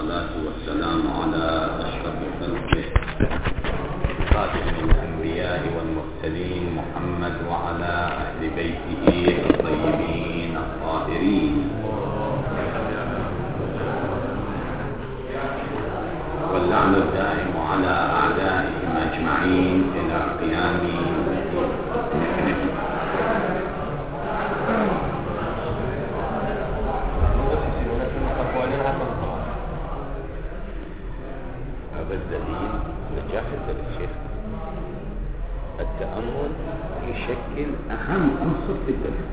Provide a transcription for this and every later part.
والصلاة والسلام على أشرف خلقه خاتم الأنبياء والمرسلين محمد وعلى أهل بيته الطيبين الطاهرين واللعن الدائم على أعدائهم أجمعين إلى قيام الدليل نجاح الشيخ. التأمل يشكل أهم عنصر في الدليل.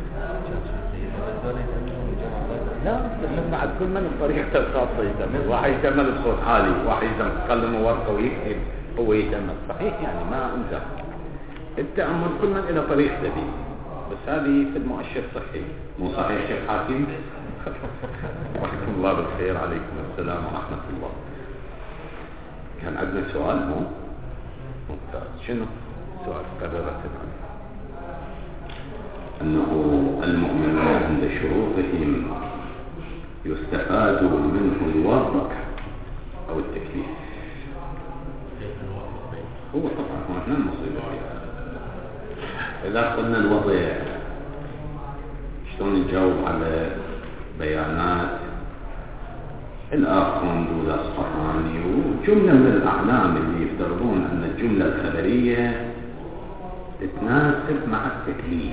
لا بعد كل من الطريقة الخاصة يتأمل، واحد يتأمل بصوت عالي، واحد يتكلم ورقة ويكتب هو يتأمل، صحيح يعني ما أمزح. التأمل كل من إلى طريقة دليل، بس هذه في المؤشر صحيح، مو صحيح شيخ حاكم؟ رحمة الله بالخير، عليكم السلام ورحمة الله. كان عندنا سؤال مو ممتاز. شنو سؤال قررت أنه المؤمنون عند شروطهم يستفاد منه الوضع أو التكليف. هو طبعا هو احنا المصيبة إذا قلنا الوضع شلون نجاوب على بيانات الآخرون دول أصفهاني وجملة من الأعلام اللي يفترضون أن الجملة الخبرية تتناسب مع التكليف.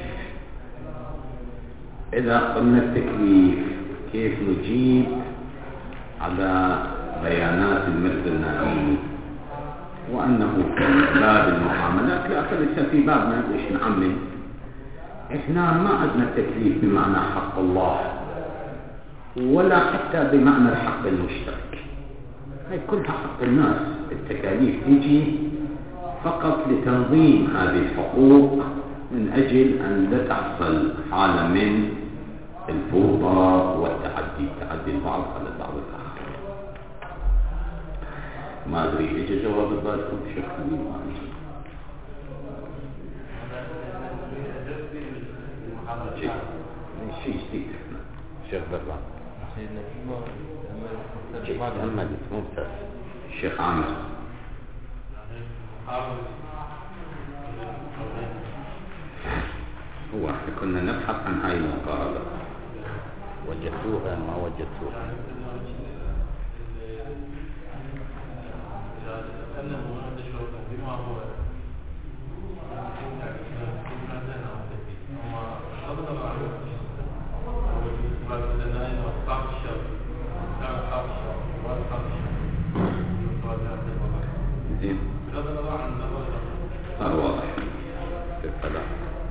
إذا قلنا التكليف كيف نجيب على بيانات المرسلين وأنه في باب المعاملات لا ليس في بابنا إيش نعمل. إحنا ما عندنا التكليف بمعنى حق الله ولا حتى بمعنى الحق المشترك، هاي كلها حق الناس. التكاليف تجي فقط لتنظيم هذه الحقوق من أجل أن لا تحصل حالة من الفوضى والتعدي، تعدي البعض على البعض الآخر. ما أدري إيش جواب بالكم شكرا. شيء جديد شيخ برا محمد ممتاز. الشيخ عامر هو احنا كنا نبحث عن هاي المقاربة، وجدتوها ما وجدتوها. زين صار واضح في الكلام.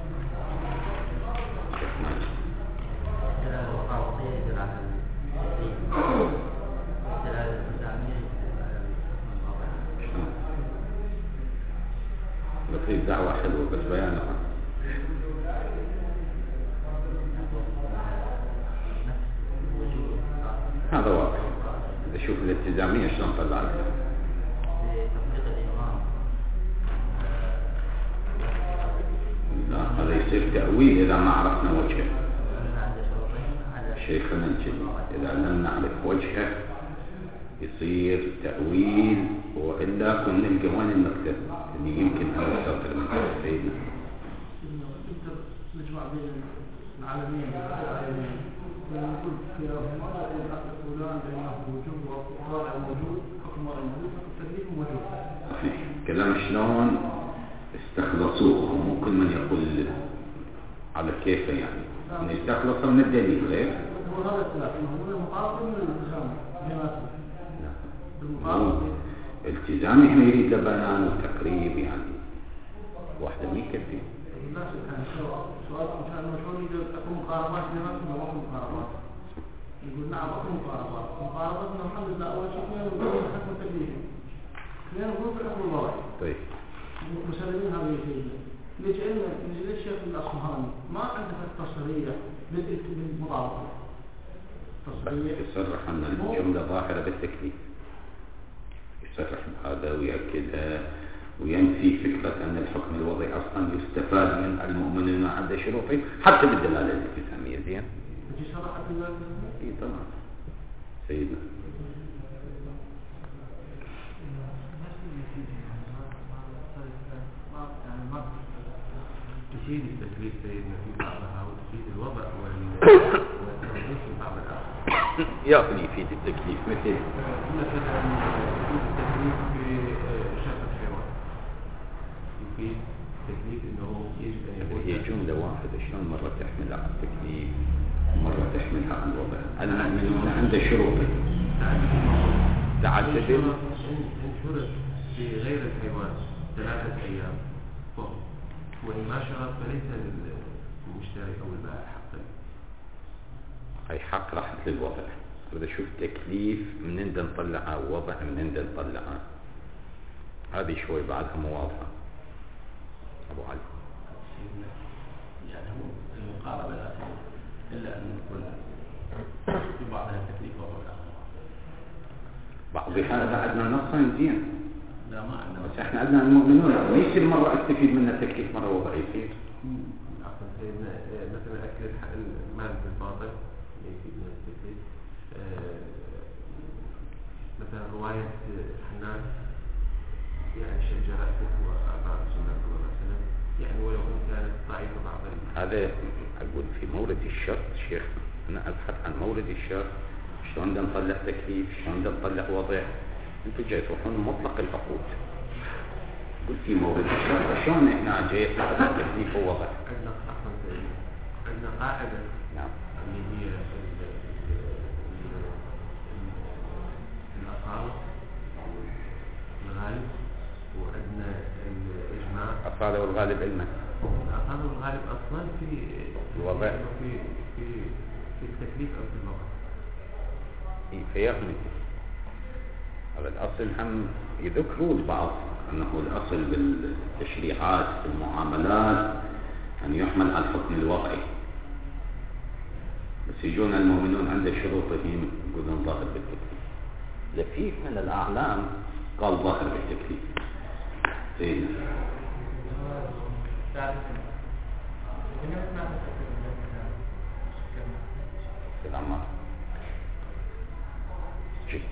لطيف دعوة حلوة بس بيانها هذا واضح. شوف الالتزامية شلون طلعت. لا هذا يصير تأويل إذا ما عرفنا وجهه. شيخنا الجليل إذا لم نعرف وجهه يصير تأويل، وإلا كنا نلقى وين النقطة اللي يمكن أن نستطيع من تفسيرنا. نجمع بين العالمين ونقول في فلان بينه وجود وقارع موجود، حكم موجود، التكليف موجود. صحيح. كلام شلون استخلصوه، وكل من يقول على كيف يعني من يستخلص من الدليل غير. هو هذا الخلاف هو المقاربة من الالتزام جماعته. التزامي احنا يريد بيان وتقريب يعني واحدة مين كفي. الناس كان سؤال كان مشهور يقول أكو مقاربات جماعته ولا أكو مقاربات. يقول نعم أكو مقاربات. مقاربتنا الحمد لله أول شيء نقول حكم التكليف. نقول حكم الوضع. طيب. مسلمين هذه الشيء. ليش علم ليش الشيخ الأصفهاني ما عنده التصريح بالمطابقة. يصرح أن الجملة ظاهرة بالتكليف، يصرح بهذا ويأكدها وينفي فكرة أن الحكم الوضعي أصلا يستفاد من المؤمنين عند شروطه حتى بالدلالة الالتزامية. زين؟ شرحت ذلك؟ إيه طبعا سيدنا. تفيد التكليف سيدنا في بعضها وتفيد الوضع والتنظيف في بعض الآخر. يا يفيد التكليف مثل مثلا يفيد التكليف في شرط الحيوان، يفيد التكليف انه يجب ان يكون هي جملة واحدة، شلون مرة تحمل على التكليف مرة تحملها على الوضع. المؤمنون عند شروط تعدد انشرت في غير الحيوان 3 أيام فقط، وإن ما شرط فليس للمشتري أو البائع حقا. أي حق راحت للوضع. بدي أشوف تكليف من نطلعها ووضع من نطلعها، هذه شوي بعدها مواضحة. أبو علي يعني هو المقاربة لا إلا أن يكون في بعضها تكليف وبعضها بعضها بعدنا نصا زين. لا ما عندنا، بس احنا عندنا المؤمنون ما يصير مرة استفيد منها تكليف مرة وضع يصير. عفوا سيدنا مثلا أكل المال بالباطل يفيد من التكليف. مثلا رواية حنان يعني شجرته وأعطاه سنة الله مثلا، يعني ولو إن كانت ضعيفة بعض هذا أقول في مورد الشرط شيخ، أنا أبحث عن مورد الشرط، شلون بدنا نطلع تكليف، شلون بدنا نطلع وضع. أنتوا جاي تروحون مطلق العقود، قلت في مورد الشرط شلون إحنا جاي نطلع تكليف ووضع. عندنا قاعدة نعم اللي هي الأصالة الغالب، وعندنا الإجماع. الأصالة والغالب علما. الأصالة والغالب أصلا في الوضع في التكليف أو في الوضع. فيغني هذا الأصل. هم يذكروا البعض أنه الأصل بالتشريعات في المعاملات أن يحمل على الحكم الوضعي، بس يجون المؤمنون عند شروطهم يقولون ظاهر بالتكليف. لفيف من الأعلام قال ظاهر بالتكليف. سيدنا العمار جيد.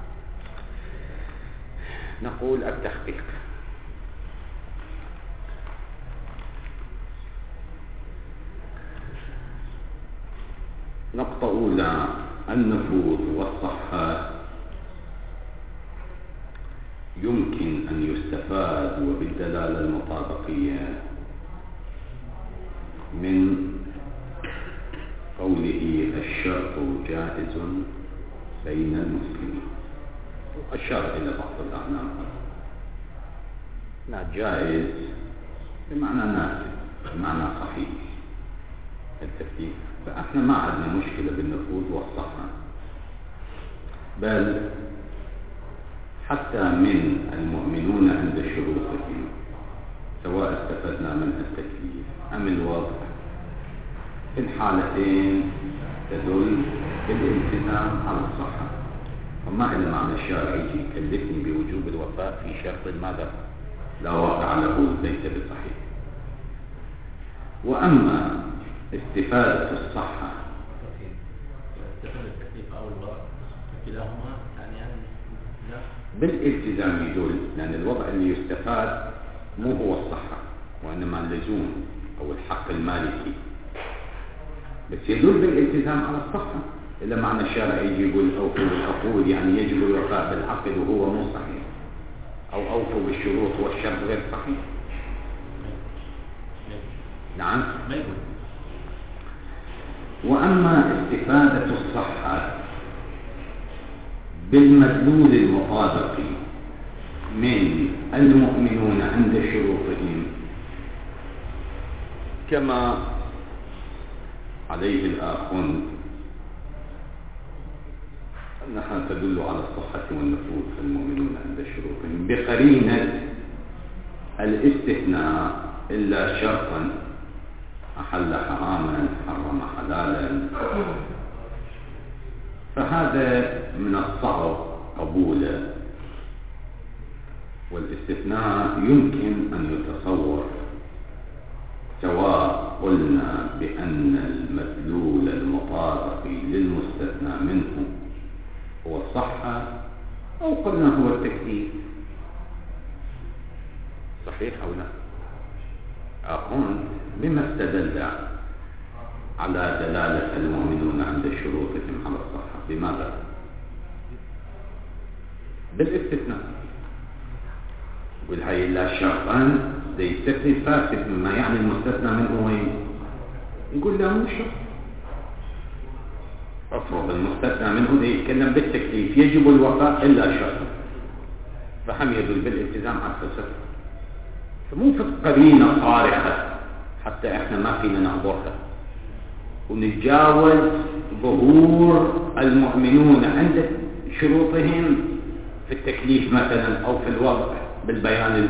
نقول التحقيق. نقطة أولى النفوذ والصحة يمكن أن يستفاد وبالدلالة المطابقية من قوله الشرط جائز بين المسلمين. أشار إلى بعض الأعلام لا جائز بمعنى ناسب بمعنى صحيح التفكير. فإحنا ما عندنا مشكلة بالنفوذ والصحة، بل حتى من المؤمنون عند شروطهم سواء استفدنا من التكليف أم الوضع في الحالتين تدل بالالتزام على الصحة. وما إلا معنى الشارع يجي يكلفني بوجوب الوفاء في شرط ماذا لا واقع له ليس بصحيح. وأما استفادة الصحة استفاد التكليف أو الوضع كلاهما يعني بالالتزام يدل، لأن الوضع اللي يستفاد مو هو الصحة وإنما اللزوم أو الحق المالكي، بس يدل بالالتزام على الصحة. إلا معنى الشارع يجي يقول أوفوا بالعقود يعني يجب الوفاء بالعقد وهو مو صحيح، أو أوفوا بالشروط والشرط غير صحيح. نعم. وأما استفادة الصحة بالمدلول المطابق من المؤمنون عند شروطهم كما عليه الآخون أنها تدل على الصحة والنفوذ في المؤمنون عند شروطهم بقرينة الاستثناء إلا شرطا أحل حراما حرم حلالا، فهذا من الصعب قبوله. والاستثناء يمكن أن يتصور سواء قلنا بأن المدلول المطابق للمستثنى منه هو الصحة أو قلنا هو التكليف. صحيح أو لا؟ أخون بما استدل على دلالة المؤمنون عند شروطهم على الصحة؟ بماذا؟ بالاستثناء. يقول هاي إلا شرطا يستثني فاسد، مما يعني المستثنى منه وين؟ يقول لا مو شرط. أفرض المستثنى منه يتكلم بالتكليف يجب الوفاء إلا شرط، فهم يدل بالالتزام على الفساد، فمو في قرينة صارخة حتى احنا ما فينا نعبرها ونتجاوز ظهور المؤمنون عند شروطهم في التكليف مثلا او في الوضع بالبيان.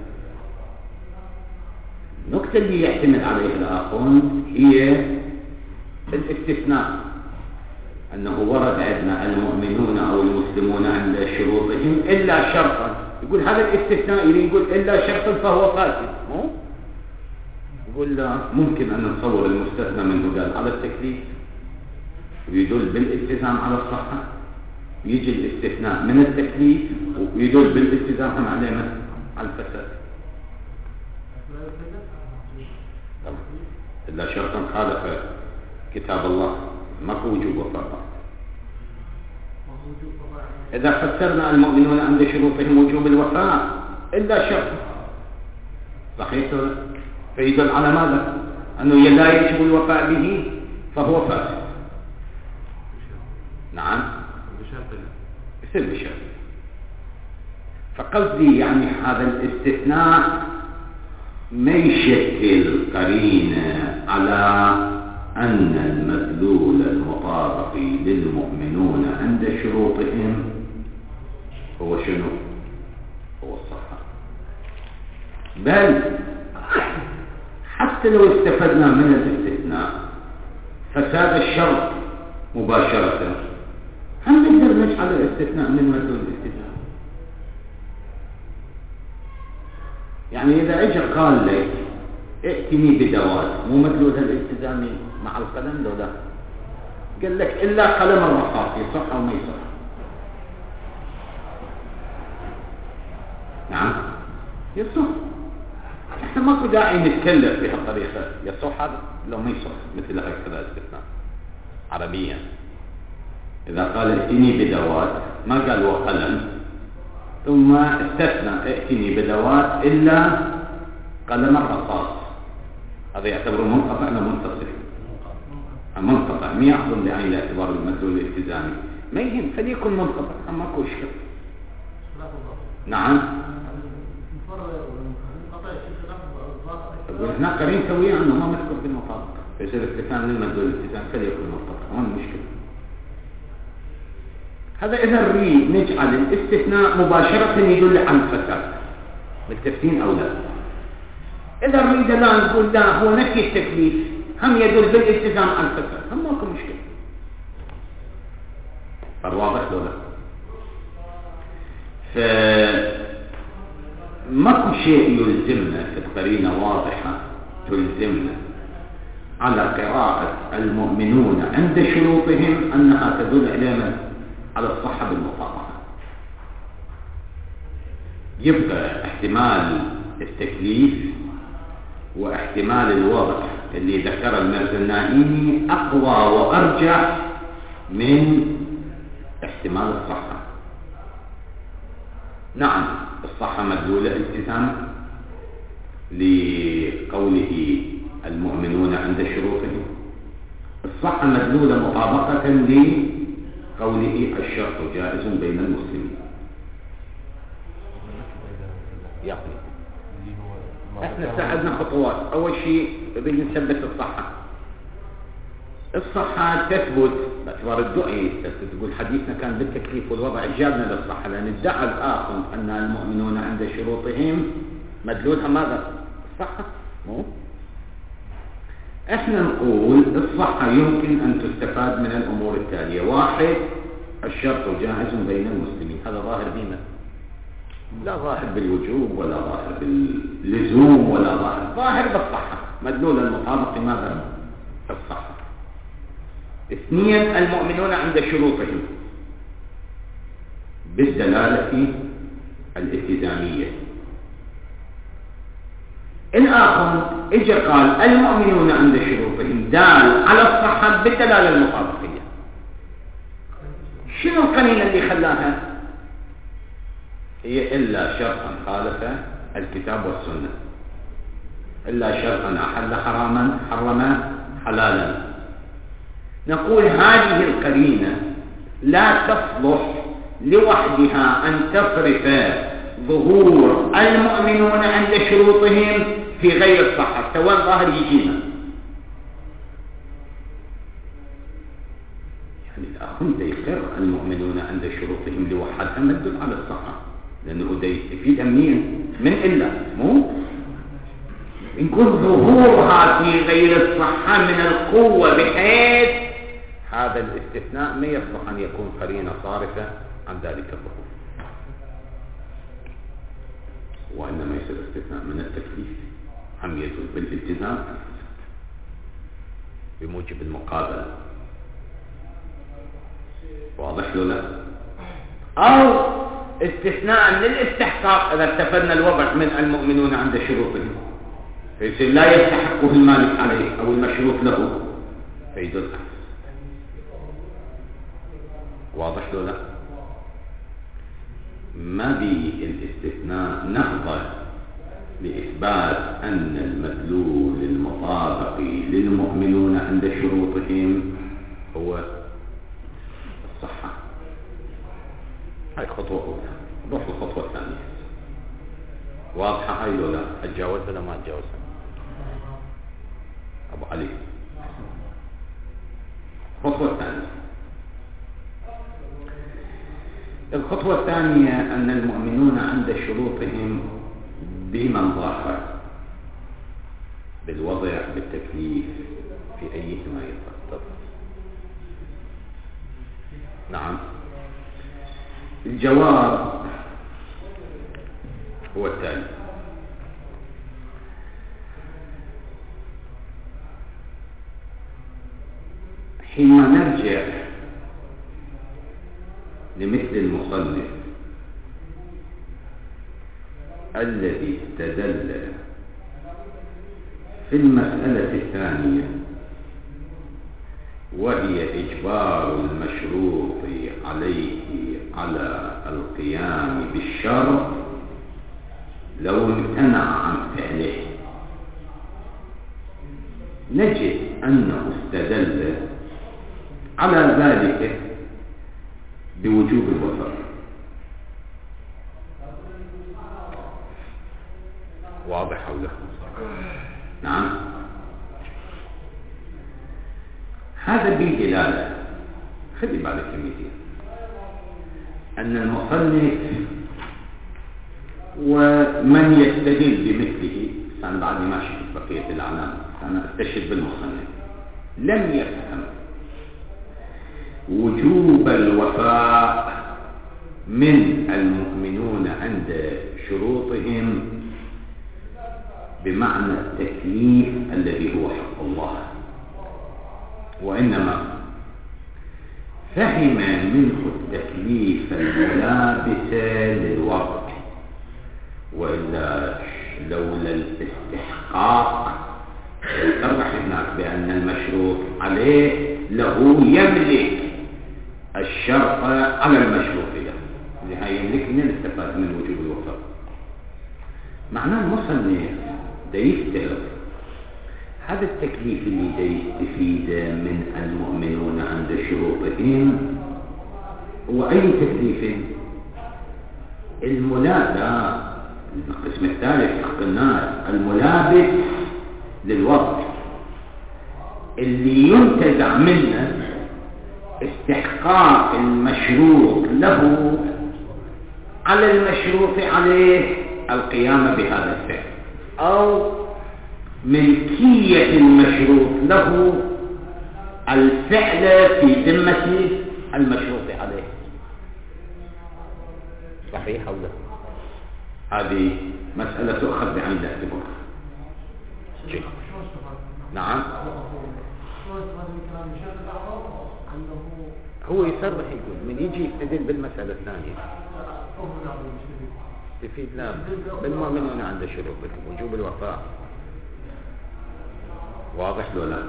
النقطة اللي يعتمد عليها الآخرون هي الاستثناء، أنه ورد عندنا المؤمنون أو المسلمون عند شروطهم إلا شرطا. يقول هذا الاستثناء اللي يقول إلا شرطا فهو فاسد، مو؟ يقول لا، ممكن أن نصور المستثنى منه قال على التكليف ويدل بالالتزام على الصحة، يجي الاستثناء من التكليف ويدل بالالتزام هم على الفساد. إلا شرطا خالف كتاب الله، ماكو وجوب وفاء. إذا فسرنا المؤمنون عند شروطهم وجوب الوفاء إلا شرط، صحيح؟ فيدل على ماذا؟ أنه لا يجب الوفاء به فهو فاسد. نعم يصير بشرط. فقصدي يعني هذا الاستثناء ما يشكل قرينة على أن المدلول المطابق للمؤمنون عند شروطهم هو شنو؟ هو الصحة. بل حتى لو استفدنا من الاستثناء فساد الشرط مباشرة، هم نقدر نجعل الاستثناء من مدلول الاستثناء. يعني إذا اجى قال لك ائتني بدوات، مو مدلولها الالتزامي مع القلم لو لا؟ قال لك إلا قلم الرصاص، يصح أو ما يصح؟ نعم يصح. احنا ماكو داعي نتكلم بهالطريقة، يصح هذا لو ما يصح، مثل هكذا استثناء عربيا. إذا قال ائتني بدوات ما قال وقلم ثم استثنى ائتني بدوات إلا قلم الرصاص، هذا يعتبر منقطع ولا منتصف؟ منقطع، ما يأخذ بعين الاعتبار المدلول الالتزامي، ما يهم فليكن منقطع، ماكو إشكال. نعم هنا قرين سوية أنه ما مذكر بالمطابقة، فيصير استثناء من المدلول الالتزامي فليكن منقطع، وين المشكلة؟ هذا إذا نريد نجعل الاستثناء مباشرة يدل عن الفساد بالتفتين أو لا. إذا نريد لا نقول لا، هو نفي التكليف هم يدل بالالتزام عن الفساد، هم ماكو مشكلة. فالواضح لو لا؟ فماكو شيء يلزمنا في القرينة واضحة تلزمنا على قراءة المؤمنون عند شروطهم أنها تدل علينا على الصحة بالمطابقة. يبقى احتمال التكليف واحتمال الوضع اللي ذكر المرزنائي أقوى وأرجح من احتمال الصحة. نعم الصحة مدلولة التزام لقوله المؤمنون عند شروطهم، الصحة مدلولة مطابقة لقوله الشرط جائز بين المسلمين. يقول احنا استعدنا خطوات. اول شيء بدنا نثبت الصحة. الصحة تثبت باعتبار الدعاء، تقول حديثنا كان بالتكليف والوضع جابنا للصحة، لأن ادعى الآخر أن المؤمنون عند شروطهم مدلولها ماذا؟ الصحة. مو احنا نقول الصحة يمكن أن تستفاد من الأمور التالية. واحد، الشرط جائز بين المسلمين، هذا ظاهر بينا، لا ظاهر بالوجوب ولا ظاهر باللزوم ولا ظاهر بالصحة، مدلول المطابق ماذا؟ الصحة. اثنين، المؤمنون عند شروطهم بالدلالة الالتزامية. الآخر اجى قال المؤمنون عند شروطهم دال على الصحة بالدلالة المطابقية. شنو القرينة اللي خلاها؟ هي إلا شرطا خالف الكتاب والسنة، إلا شرطا أحل حراما حرم حلالا. نقول هذه القرينة لا تصلح لوحدها أن تصرف ظهور المؤمنون عند شروطهم في غير الصحة، سواء ظاهر يجينا. يعني الأخم يقر المؤمنون عند شروطهم لوحدها ما تدل على الصحة، لأنه ده يستفيد من إلا مو نقول ظهورها في غير الصحة من القوة، بحيث هذا الاستثناء ما يصلح أن يكون قرينة صارفة عن ذلك الظهور، وإنما يصير استثناء من التكليف عم يدل بالالتزام بموجب المقابلة. واضح له لا؟ أو استثناء من الاستحقاق إذا ارتفعنا الوضع من المؤمنون عند شروطهم، فيصير لا يستحقه المالك عليه أو المشروط له فيدل. واضح له لا؟ ما بالاستثناء نهضة لإثبات أن المدلول المطابق للمؤمنون عند شروطهم هو الصحة. هاي خطوة أولى. نروح للخطوة الثانية. واضحة هاي ولا لا؟ أتجاوز ولا ما أتجاوز؟ أبو علي. الخطوة الثانية. الخطوة الثانية أن المؤمنون عند شروطهم بمن ظاهر بالوضع بالتكليف في أيهما يتفضل. نعم، الجواب هو التالي: حين نرجع لمثل المصنف الذي استدل في المسألة الثانية وهي إجبار المشروط عليه على القيام بالشرط لو امتنع عن فعله، نجد أنه استدل على ذلك بوجوب الوفاء. واضح ولا؟ نعم، هذا بدلالة، خلي بالك كلمتين، أن المصنف ومن يستدل بمثله، أنا بعد ما شفت بقية الأعلام أنا أستشهد بالمصنف، لم يفهم وجوب الوفاء من المؤمنون عند شروطهم بمعنى التكليف الذي هو حق الله، وإنما فهم منه التكليف الملابس للوقت، وإلا لولا الاستحقاق يصرح هناك بأن المشروط عليه له يملك الشرط على المشروط له، لهذا يملك من الاستفادة من وجوب الوفاء. معناه المصنف دا يفترض هذا التكليف اللي دا يستفيد من المؤمنون عند شروطهم هو أي تكليف؟ الملابس، القسم الثالث حق الناس، الملابس للوضع اللي ينتزع منه استحقاق المشروط له على المشروط عليه القيام بهذا الفعل، أو ملكية المشروط له الفعل في ذمة المشروط عليه. صحيح أو لا؟ هذه مسألة تؤخذ بعين الاعتبار. نعم، هو يصرح يقول من يجي يستدل بالمسألة الثانية يستفيد لا بالمؤمنون عند شروطهم وجوب الوفاء، واضح لو لا؟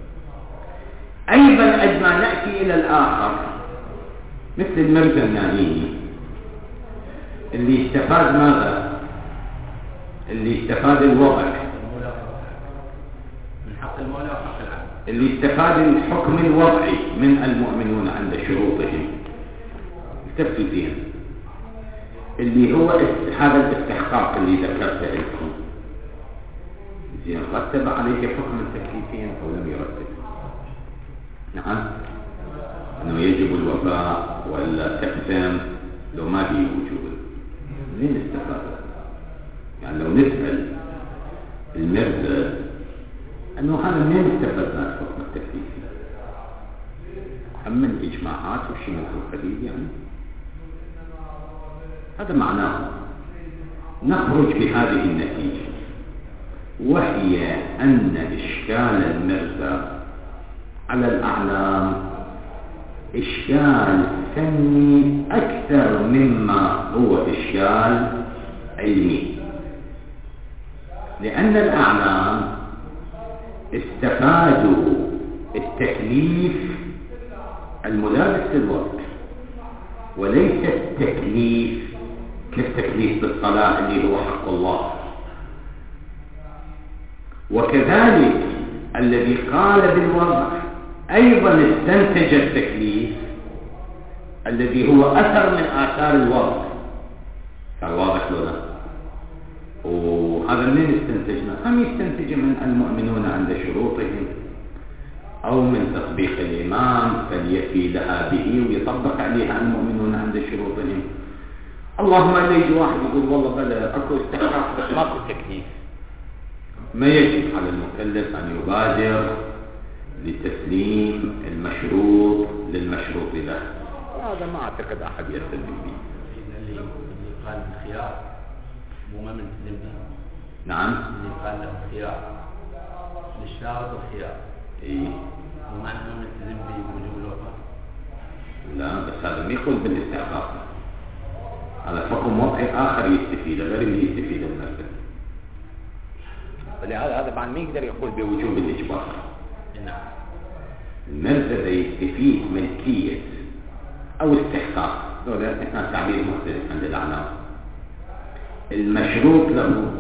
أيضا عندما نأتي إلى الآخر مثل المرزا النائمي اللي استفاد ماذا؟ اللي استفاد الوضع من حق المولى وحق العبد، اللي استفاد الحكم الوضعي من المؤمنون عند شروطهم التفتوا فيها، اللي هو هذا الاستحقاق اللي ذكرته لكم. زين، رتب عليه حكم التكليفين أو لم يرتب؟ نعم، أنه يجب الوفاء ولا تقسم لو ما به وجوب. منين استفاد؟ يعني لو نسأل المرزا أنه هذا منين استفدنا الحكم التكليفي؟ أم من إجماعات وشي من الخليل يعني؟ هذا معناه نخرج بهذه النتيجة، وهي أن إشكال المرزا على الأعلام إشكال فني أكثر مما هو إشكال علمي، لأن الأعلام استفادوا التكليف الملابس للوضع، وليس التكليف كالتكليف بالصلاة اللي هو حق الله. وكذلك الذي قال بالوضع أيضا استنتج التكليف الذي هو أثر من آثار الوضع. كان واضح لنا؟ وهذا منين استنتجنا؟ هم يستنتج من المؤمنون عند شروطهم أو من تطبيق الإمام فليفي لها به ويطبق عليها المؤمنون عند شروطهم. اللهم إلا يجي واحد يقول والله بلا أكو استحقاق بس ماكو تكليف، ما يجب على المكلف أن يبادر لتسليم المشروط للمشروط له. هذا ما أعتقد أحد يستلم به. اللي قال بالخيار مو ما ملتزم به. نعم، اللي قال له خيار للشارط الخيار، إيه، وما أنه ملتزم به بوجوب الوفاء. لا، بس هذا ما يقول بالاستحقاق، هذا حكم وضعي آخر يستفيد غير اللي يستفيد المرزا. فلهذا هذا بعد ما يقدر يقول بوجوب الإجبار. نعم، المرزا يستفيد ملكية أو استحقاق، هذا احنا تعبير مختلف عند الأعلام. المشروط له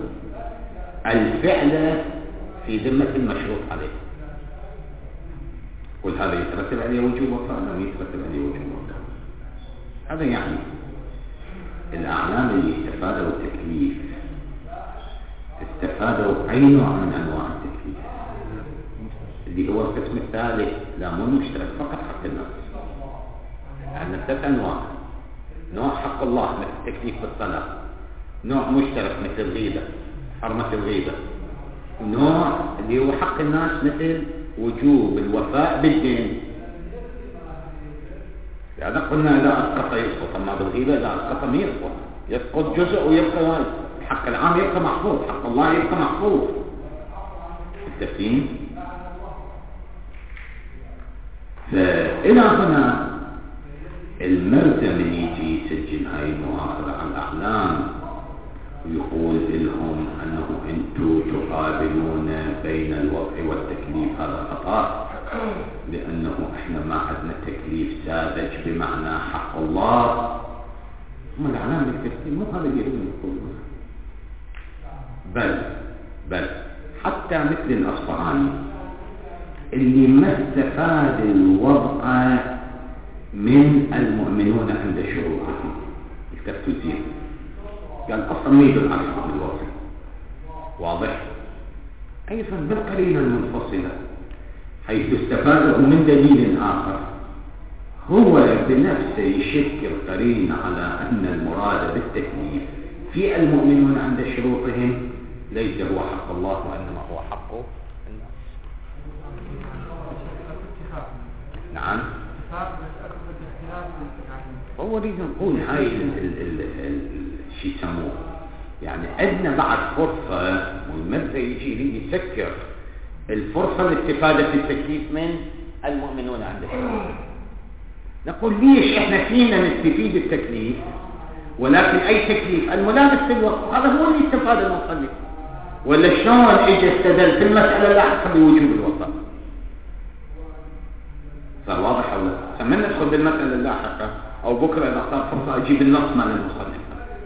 الفعل في ذمة المشروط عليه، قل هذا يترتب عليه وجوب وفاء أو يترتب عليه وجوب وفاء. هذا يعني الأعلام اللي استفادوا التكليف استفادوا أي نوع من أنواع التكليف اللي هو القسم الثالث، لا مو المشترك فقط حق الناس. عندنا ثلاث أنواع: نوع حق الله مثل التكليف بالصلاة، نوع مشترك مثل الغيبة حرمة الغيبة، ونوع اللي هو حق الناس مثل وجوب الوفاء بالدين. يعني قلنا إذا أسقط يسقط، أما بالغيبة إذا أسقط ما يسقط، يسقط جزء ويبقى واحد. حق العام يبقى محفوظ، حق الله يبقى محفوظ. التفهيم. فإلى هنا المرزا من يجي يسجل هاي المؤاخذة على الأعلام ويقول لهم أنه أنتم تقابلون بين الوضع والتكليف، هذا خطأ، لأنه إحنا ما عندنا تكليف ساذج بمعنى حق الله. هم الأعلام بالتفسير مو هذا اللي هم يقولون، بل حتى مثل الأصفهاني اللي ما استفاد الوضع من المؤمنون عند شروطهم التفتيزين، قال أصلا ما يدل على حكم الوضع. واضح؟ أيضا بالقرينة المنفصلة حيث استفاده من دليل آخر هو بنفسه يشكل قرينة على أن المراد بالتكليف في المؤمنون عند شروطهم ليس هو حق الله وإنما هو حق الناس. نعم، هو يريد نقول هاي شو يسموه، يعني عندنا بعد فرصة، والمرزا يجي يريد يسكر الفرصة الاستفادة في التكليف من المؤمنون عند شروطهم. نقول ليش احنا فينا نستفيد التكليف ولكن اي تكليف الملابس في الوقت هذا هو اللي استفاد المصلي. ولا شلون اجى استدل في المسألة اللاحقة بوجوب الوضع؟ صار واضح أو لا؟ سمنا ندخل بالمسألة اللاحقة أو بكرة إذا صار فرصة أجيب النص مال المصنف.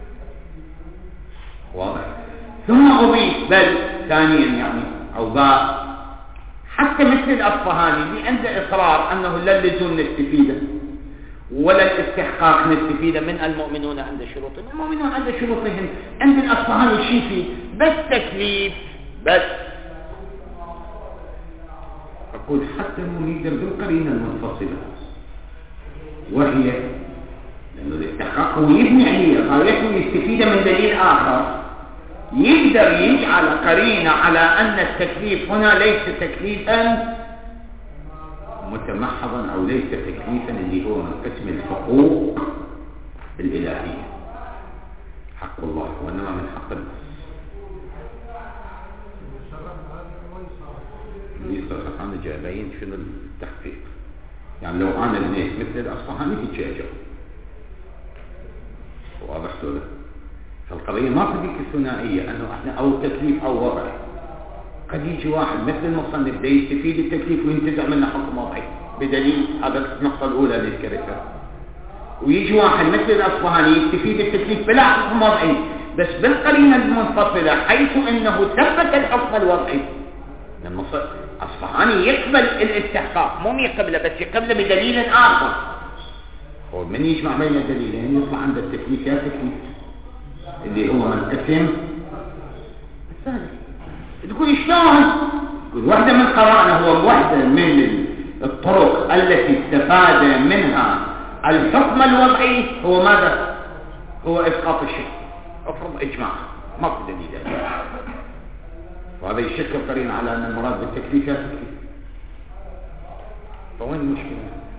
واضح؟ ثم أضيف بل ثانيا يعني أو باء حتى مثل الأصفهاني اللي عنده إصرار أنه لا اللزوم نستفيده ولا الاستحقاق نستفيده من المؤمنون عند شروطهم. المؤمنون عند شروطهم عند الأصفهاني شيء فيه بس تكليف بس. أقول حتى نريد بالقرينة المنفصلة وهي لأنه الاستحقاق هو يبني عليه غايته يستفيد من دليل آخر، يقدر يجعل قرينة على أن التكليف هنا ليس تكليفا متمحضا أو ليس تكليفا اللي هو من قسم الحقوق الإلهية، حق الله وإنما من حق الناس. يصرح عن جابين شنو التحقيق. يعني لو أنا بنيت مثل الأصفهاني في جاجة واضح له، فالقضية ما تجيك الثنائية أنه إحنا أو تكليف أو وضع. قد يجي واحد مثل المصنف ده يستفيد التكليف وينتزع منه حكم وضعي بدليل هذا النقطة الأولى اللي ذكرتها، ويجي واحد مثل الأصفهاني يستفيد التكليف بلا حكم وضعي بس بالقرينة المنفصلة حيث أنه ثبت الحكم الوضعي. الأصفهاني يقبل الاستحقاق مو يقبله بس يقبله بدليل آخر. هو من يجمع بين الدليلين يطلع عند التكليف يا تكليف اللي هو من قسم الثالث. تقول شلون؟ تقول واحدة من قرائنا هو واحدة من الطرق التي استفاد منها الحكم الوضعي هو ماذا؟ هو إسقاط الشك. افرض إجماع ما في دليل، وهذا يشكل قرين على أن المراد بالتكليف يا تكليف. فوين المشكلة؟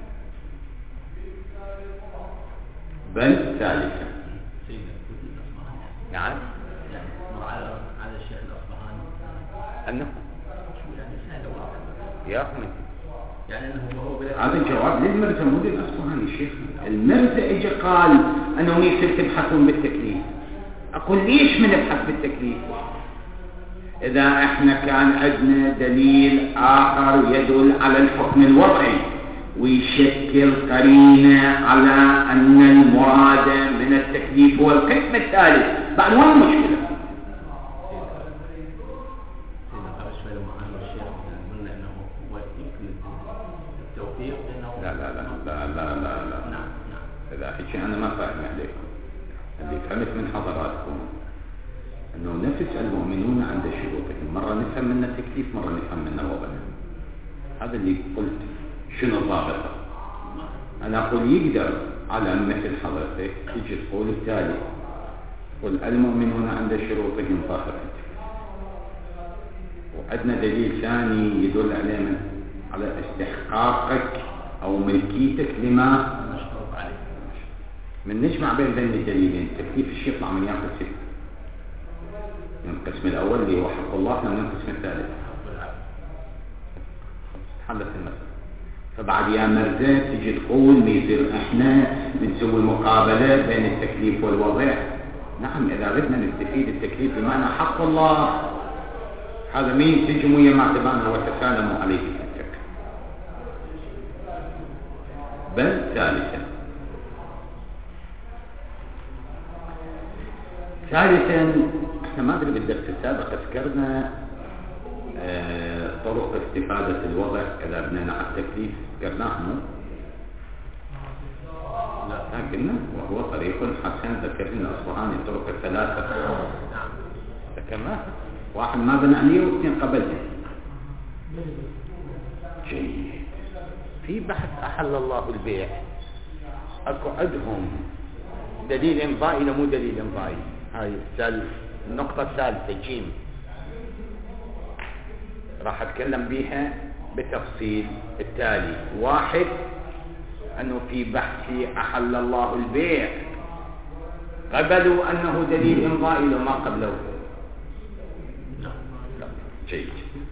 بل ثالثا نعم على الشيخ الأصبهاني أنه يا أخي يعني أنه هو هذا الجواب للمرزا مو للأصبهاني الشيخ. المرزا اجى قال أنه يصير تبحثون بالتكليف. أقول ليش بنبحث بالتكليف إذا إحنا كان عندنا دليل آخر يدل على الحكم الوضعي ويشكل قرينة على أن المراد من التكليف هو القسم الثالث. بعد وين المشكلة؟ لا لا لا لا لا لا لا إذا حكي أنا ما فاهم عليكم. اللي فهمت من حضراتكم أنه نفس المؤمنون عند شروطهم مرة نفهم من التكليف مرة نفهم من الوضع. هذا اللي قلت شنو الضابطة. أنا أقول يقدر على مثل حضرتك يجي تقول التالي قل المؤمنون عند شروطهم ظاهر التكليف، وعندنا دليل ثاني يدل على استحقاقك أو ملكيتك لما مشروط عليه. من نجمع بين الدليلين تكليف الشيء يطلع من ينقسم من القسم الأول اللي هو حق الله من القسم الثالث حلت المسألة. فبعد يا مرزا تجي تقول بيصير احنا بنسوي مقابلة بين التكليف والوضع. نعم إذا بدنا نستفيد التكليف بمعنى حق الله هذا مين تجموا ما تبانوا وتسالموا عليه في التكليف. بل ثالثا احنا ما ادري بالدرس السابق ذكرنا طرق استفادة الوضع إذا بنينا على التكليف ذكرناه مو؟ لا قلنا وهو طريق حسن ذكرنا الأصفهاني طرق الثلاثة ذكرناه. واحد ما بنى عليه واثنين قبلته. جيد. في بحث أحل الله البيع أكو عندهم دليل إمضائي مو دليل إمضائي. هاي النقطة الثالثة جيم راح أتكلم بها بتفصيل التالي. واحد أنه في بحث أحل الله البيع قبلوا أنه دليل إمضائي وما قبلوا. لا جيد.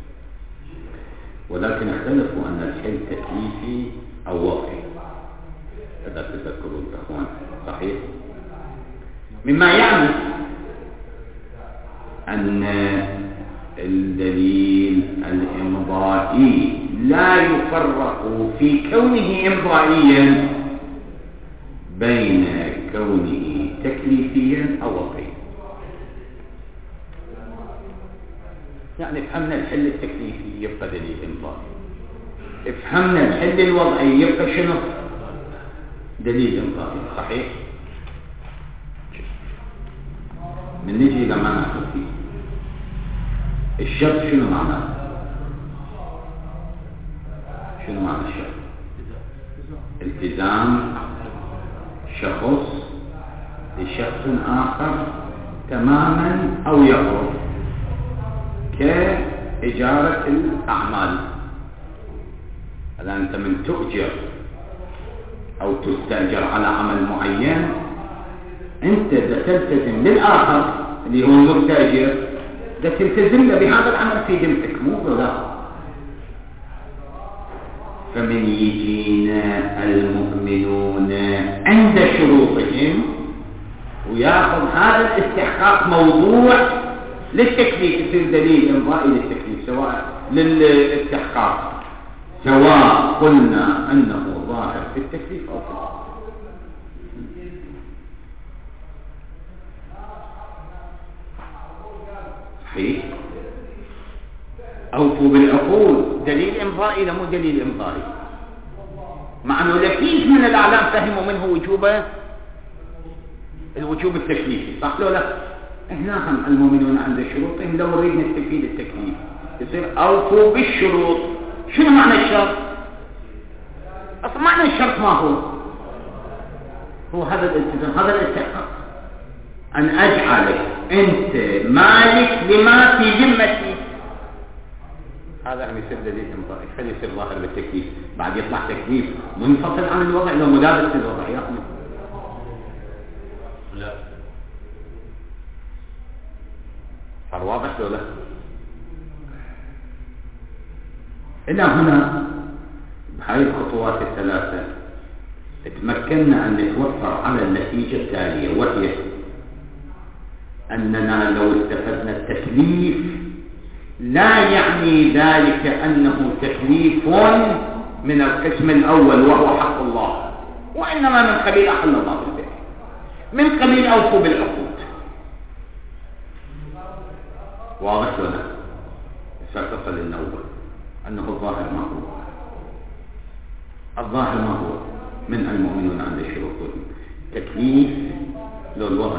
ولكن اختلفوا أن الشيء تكليفي أو وضعي. هذا تذكروا الأخوان صحيح؟ مما يعني أن الدليل الإمضائي لا يفرق في كونه إمضائيا بين كونه تكليفيا أو وضعيا. يعني فهمنا الحل التكليفي يبقى دليل إمضائي، فهمنا الحل الوضعي يبقى شنو؟ دليل إمضائي. صحيح؟ من نجي إلى معنى خفيف، الشرط شنو معناه؟ شنو معنى الشرط؟ التزام شخص لشخص آخر تماما أو يقرب، كإجارة الأعمال. الآن أنت من تؤجر أو تستأجر على عمل معين، أنت تلتزم للآخر اللي هو المستأجر، تلتزم له بهذا العمل في ذمتك، مو لا. فمن يجينا المؤمنون عند شروطهم ويأخذ هذا الاستحقاق موضوع للتكليف، يصير دليل إمضائي للتكليف سواء للاستحقاق، سواء قلنا أنه ظاهر في التكليف أو في التكليف. صحيح؟ أوفوا بالعقول دليل إمضائي مو دليل إمضائي، مع أنه لكيف من الأعلام فهموا منه الوجوب التكليفي، صح لو لا؟ إحنا هم المؤمنون عند شروطهم، لو نريد نستفيد التكليف يصير أوفوا بالشروط. شنو معنى الشرط؟ أصلا معنى الشرط ما هو هذا الالتزام، هذا الاستحقاق، أن أجعلك أنت مالك لما في ذمتي. هذا هم يصير دليل إمضائي، خلي يصير ظاهر بالتكليف، بعد يطلع تكليف منفصل عن الوضع لو ملابس للوضع. يا أخي لا صار واضح لو لا؟ إلى هنا بهاي الخطوات الثلاثة تمكنا أن نتوفر على النتيجة التالية، وهي أننا لو استفدنا التكليف لا يعني ذلك أنه تكليف من القسم الأول وهو حق الله، وإنما من قبيل أحل الله بالبيع، من قبيل أوفوا بالعقود. واضح ولا؟ سأتصل الأول أنه الظاهر ما هو، الظاهر ما هو من المؤمنون عند شروطهم تكليف للوضع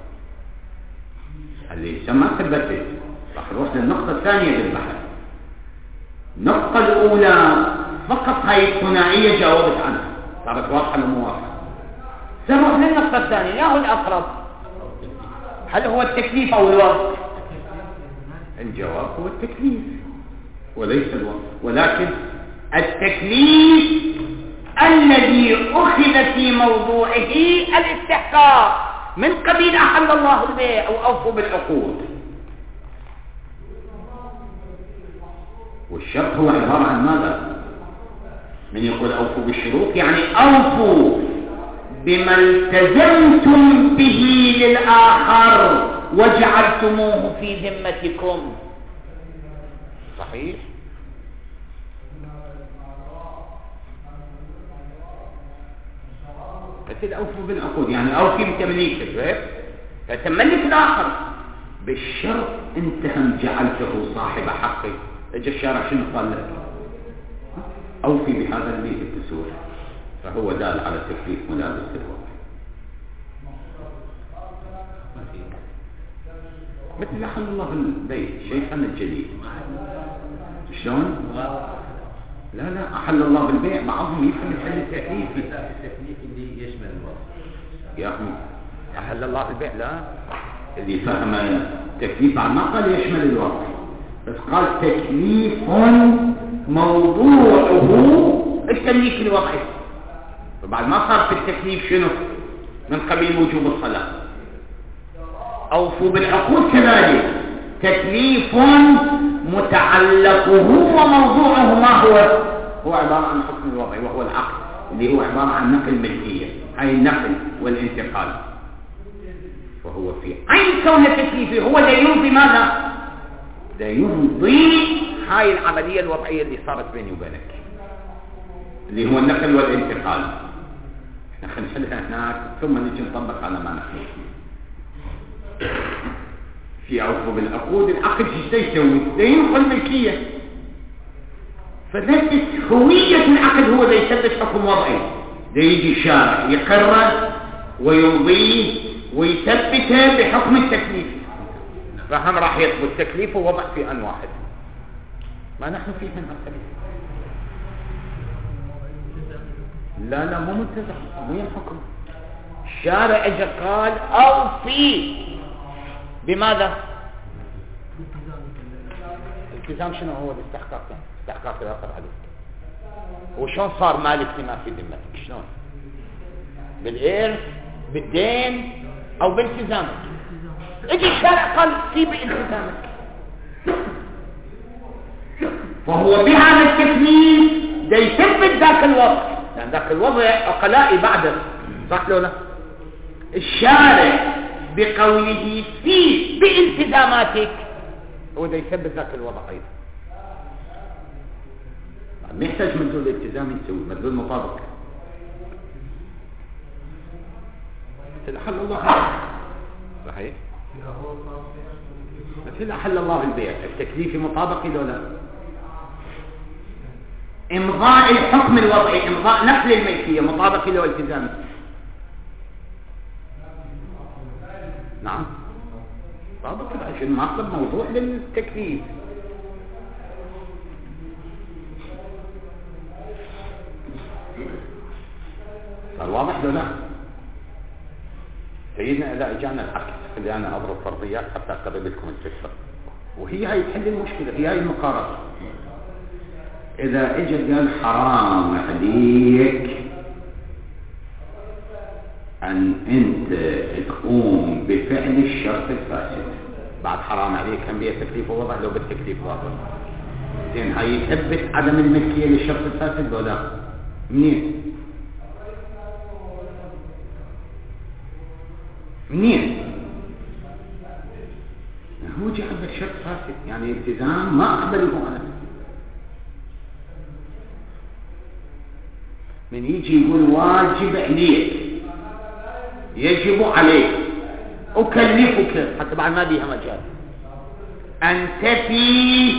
اللي يسمى ثبتت. راح نروح للنقطة الثانية بالبحث. النقطة الأولى فقط هاي الثنائية جاوبت عنها، صارت واضحة المواضحة. سنروح للنقطة الثانية، يا هو الأقرب، هل هو التكليف أو الوضع؟ الجواب هو التكليف وليس الوضع، ولكن التكليف الذي أخذ في موضوعه الاستحقاق من قبيل أحل الله البيع أو أوفوا بالعقود. والشرط هو عبارة عن ماذا؟ من يقول أوفوا بالشروط يعني أوفوا بما التزمتم به للآخر وجعلتموه في ذمتكم. صحيح؟ فتل أوفوا بالعقود يعني أوفي بتمليكك، فتملك الآخر بالشرط أنت هم جعلته صاحب حقك. اجى الشارع شنو قال لك؟ أوفي بهذا البيت التسوح، فهو دال على تكليف ملابس الوضع. مثل أحل الله البيت شيئا الجديد. شلون؟ لا أحل الله بالبيع، بعضهم يفهم الحل التكليفي. التكليف اللي يشمل الوضع يا أخي أحل الله بالبيع، لا، اللي فهم تكليف عن ما قال يشمل الوضع، بس قال تكليف موضوعه التمليك الوضعي. فبعد ما صار في التكليف شنو؟ من قبيل وجوب الصلاة. أوفوا بالعقود كذلك تكليف متعلقه وموضوعه ما هو عبارة عن حكم الوضع وهو العقد اللي هو عبارة عن نقل ملكية، أي النقل والانتقال. وهو في عين كون تكليفه هو دليل بماذا؟ ده يمضي هاي العملية الوضعية اللي صارت بيني وبينك، اللي هو النقل والانتقال. نحن نحلها هناك ثم نجي نطبق على ما نحن في عقوب العقود. العقد ايش يسوي؟ ده ينقل ملكية، فنفس هوية العقد هو ده يثبت حكم وضعي. ده يجي الشارع يقرر ويمضيه ويثبته بحكم التكليف، فهم راح يثبت تكليف ووضع في آن واحد. ما نحن فيه من أكثر. لا مو منتزع، مو ينحكم. الشارع اجى قال اوفي بماذا؟ التزام. شنو هو الاستحقاق؟ استحقاق الاخر عليك. وشون صار مالك لما في ذمتك؟ شلون؟ بالإرث، بالدين، او بالتزامك. اجي الشارع قال في بالتزامك، فهو بهذا التكليف ده يثبت ذاك الوضع، لأن ذاك الوضع عقلائي بعده، صح لو لا؟ الشارع بقوله فيه بالتزاماتك هو ده يثبت ذاك الوضع أيضا. ما يحتاج مدلول الالتزام يسوي مدلول مطابق. حل الله صحيح؟ مثل حل الله البيع، التكليف مطابق لو لا؟ امضاء الحكم الوضعي، امضاء نقل الملكية مطابق له التزامي. نعم مطابق عشان ما اطلب موضوع للتكليف. صار واضح ولا لا؟ سيدنا اذا اجانا العكس، اللي انا اضرب فرضيات حتى اقرب لكم الفكره، وهي هاي تحل المشكله، هي هاي المقارنه. إذا إجا قال حرام عليك أن أنت تقوم بفعل الشرط الفاسد، بعد حرام عليك هم بيه تكليف ووضع لو بالتكليف واضح. زين هاي يثبت عدم الملكية للشرط الفاسد ولا منين؟ هو جعل الشرط فاسد، يعني التزام ما أقبله أنا. من يجي يقول واجب عليك، يجب عليك، أكلفك، حتى بعد ما بيها مجال، أن تفي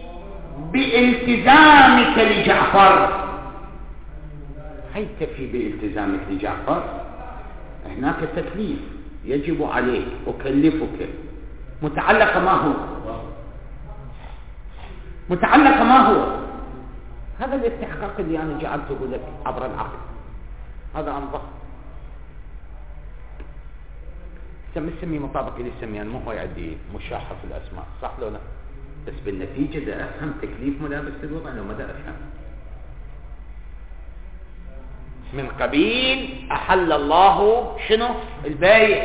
بالتزامك لجعفر. هي تفي بالتزامك لجعفر، هناك تكليف يجب عليك، أكلفك، متعلق ما هو؟ متعلق ما هو؟ هذا الاستحقاق اللي أنا جعلته لك عبر العقد، هذا أنظر سمي مطابق اللي سميه، مو هو يعدي مشاحة في الأسماء، صح لو لا؟ بس بالنتيجة ده أفهم تكليف ملابس للوضع لو ما ده أفهم من قبيل أحل الله شنو؟ البايع.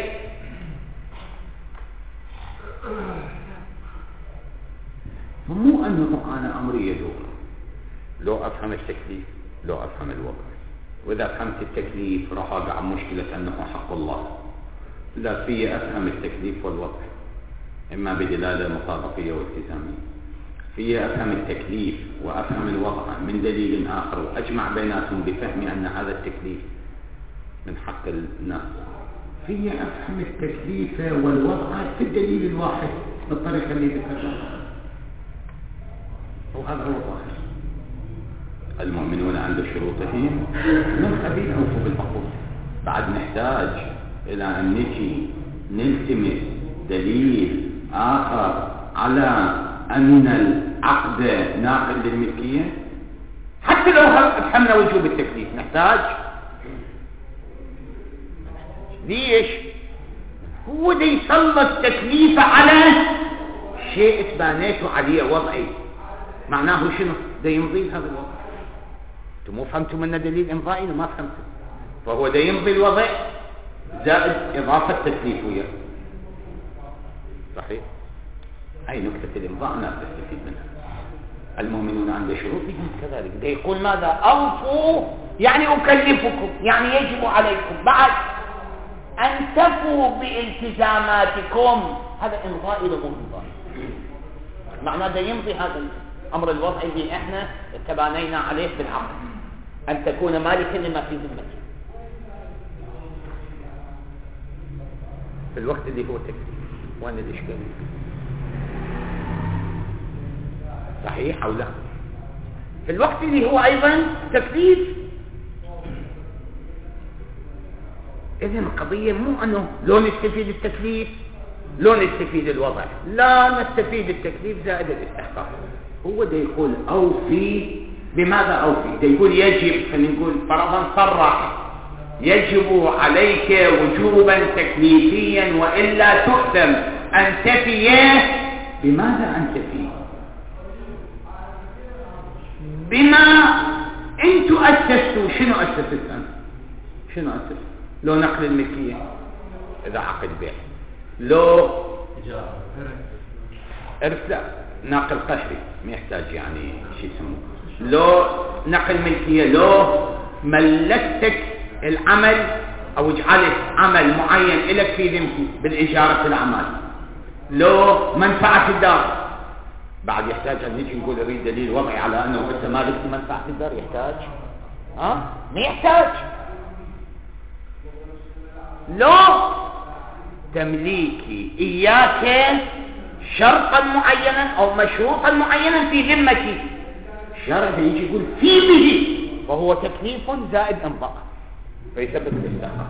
مو أنه أنا أمري يدور، لو أفهم التكليف لو أفهم الوضع، وإذا فهمت التكليف راح أقع مشكلة أنه حق الله. لا في أفهم التكليف والوضع إما بدلالة مطابقية والتزامية، في أفهم التكليف وأفهم الوضع من دليل آخر وأجمع بيناتهم بفهم أن هذا التكليف من حق الناس، في أفهم التكليف والوضع في الدليل الواحد بالطريقة اللي ذكرناها، وهذا هو الظاهر. المؤمنون عند شروطهم من قبيل أوفوا بالعقود. بعد نحتاج إلى أن نجي نلتمس دليل آخر على أن العقد ناقل للملكية، حتى لو فهمنا وجوب التكليف نحتاج. ليش؟ هو ده يسلط التكليف على شيء تبانيته عليه وضعي، معناه شنو؟ ده يمضي هذا الوضع. انتم مو فهمتوا منه دليل امضائي وما فهمتوا، فهو ده يمضي الوضع زائد اضافه تكليف وياه. صحيح؟ هاي نكته الامضاء الناس تستفيد منها. المؤمنون عند شروطهم كذلك، ده يقول ماذا؟ اوفوا يعني اكلفكم، يعني يجب عليكم بعد ان تفوا بالتزاماتكم. هذا امضاء ولا مو امضاء؟ معناه ده يمضي هذا الأمر الوضعي اللي احنا تبانينا عليه بالعقد، أن تكون مالكا لما في ذمتك في الوقت اللي هو تكليف. وين الإشكال؟ صحيح أو لا؟ في الوقت اللي هو أيضا تكليف. إذن القضية مو أنه لو نستفيد التكليف لو نستفيد الوضع، لا نستفيد التكليف زائد الاستحقاق. هو ده يقول أوفي. بماذا أوفي؟ ده يقول يجب، خلينا نقول فرضا صرح يجب عليك وجوبا تكليفيا وإلا تؤثم أن تفي. بماذا أن تفي؟ بما أنتم أسستوا. شنو أسست أنت؟ شنو أسست؟ لو نقل الملكية إذا عقد بيع، لو إرث لا ناقل قهري ما يحتاج يعني شيء اسمه، لو نقل ملكية، لو ملكتك العمل أو جعلت عمل معين لك في ذمتي بالإجارة الأعمال، لو منفعة الدار. بعد يحتاج أن نجي نقول أريد دليل وضعي على أنه أنت مالك منفعة الدار؟ يحتاج؟ ما يحتاج. لو تمليكي إياك شرطا معينا أو مشروطا معينا في ذمتي، الشرع يجي يقول في به، وهو تكليف زائد إمضاء فيثبت الاستحقاق.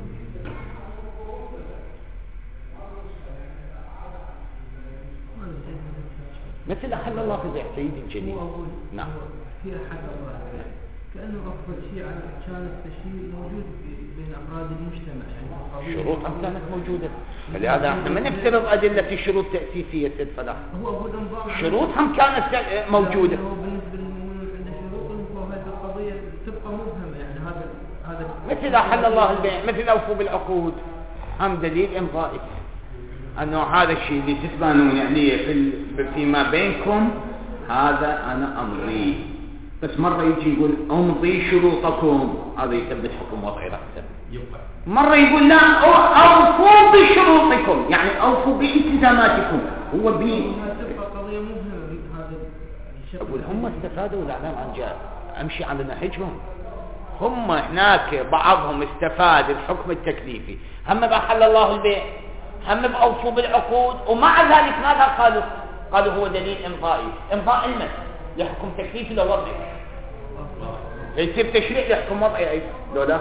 مثل أحل الله في بيع سيد الجليل. نعم. في أحد الله كأنه أفضل شيء على كان التشريع موجود بين أفراد المجتمع، يعني شروطها كانت موجودة، فلهذا احنا ما نفترض أدلة الشروط تأسيسية سيد فلاح. شروطهم كانت موجودة. هو بالنسبة للمؤمنين عند شروط وهذه القضية تبقى مبهمة، يعني هذا مثل أحل الله البيع، مثل أوفوا بالعقود، هم دليل إمضائي أنه هذا الشيء اللي تتبانون يعني فيما بينكم هذا أنا أمضي. بس مرة يجي يقول أمضي شروطكم، هذا يثبت حكم وضعي رأسا. مرة يقول لا أوفوا بشروطكم، يعني أوفوا بالتزاماتكم. هو تبقى قضية مبهمة. هذا أقول هم استفادوا الإعلام عن جهل، أمشي على نهجهم. هم هناك بعضهم استفاد الحكم التكليفي، هم بأحل الله البيع، هم بأوفوا بالعقود، ومع ذلك ماذا قالوا؟ قالوا هو دليل إمضائي. إمضاء المس لحكم تكليفي لو وضعي، يصير تشريع لحكم وضعي أيضا لو لا.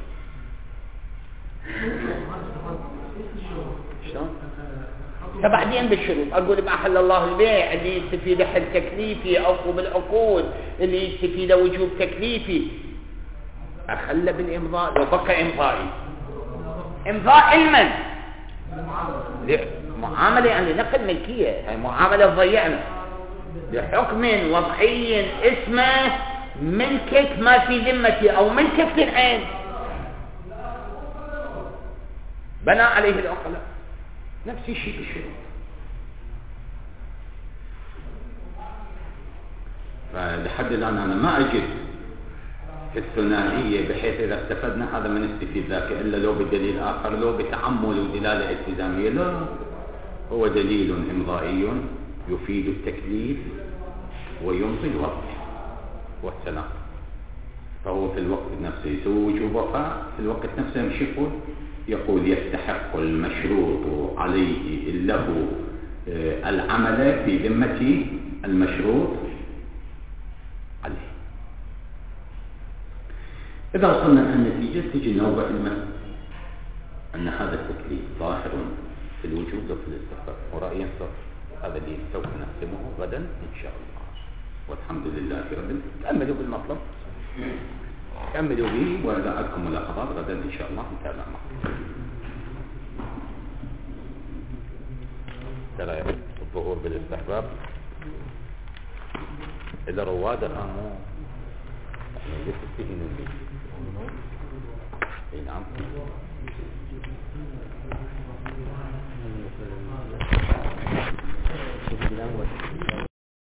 شلون؟ فبعدين بالشروط أقول بأحل الله البيع اللي يستفيد حل تكليفي، أوفوا بالعقود اللي يستفيد وجوب تكليفي، أخلى بالإمضاء لو بقى إمضائي. إمضاء المن معاملة يعني نقل ملكية، يعني معاملة ضيعنا لحكم وضعي اسمه ملكك ما في ذمتي أو ملكك في العين، بنى عليه العقلاء. نفس الشيء بالشروط. فلحد الآن أنا ما أجد في الثنائية بحيث إذا استفدنا هذا ما نستفيد ذاك إلا لو بدليل آخر، لو بتعمل ودلالة التزامية. لا، هو دليل إمضائي يفيد التكليف ويمضي الوضع والسلام. فهو في الوقت نفسه يسوي وجوب وفاء، في الوقت نفسه مش يقول يستحق المشروط عليه له العمل في ذمة المشروط عليه. إذا وصلنا إلى النتيجة تجي نوبة المسألة أن هذا التكليف ظاهر في الوجوب وفي الاستحقاق، ورأي صف هذا اللي سوف نختمه غدا إن شاء الله. والحمد لله رب العالمين. تأملوا بالمطلب، كملوا به، وإذا عندكم ملاحظات غدا إن شاء الله نتابع معكم. ترى الظهور بالاستحباب إذا رواد مو يعني يستهينون به. اي نعم.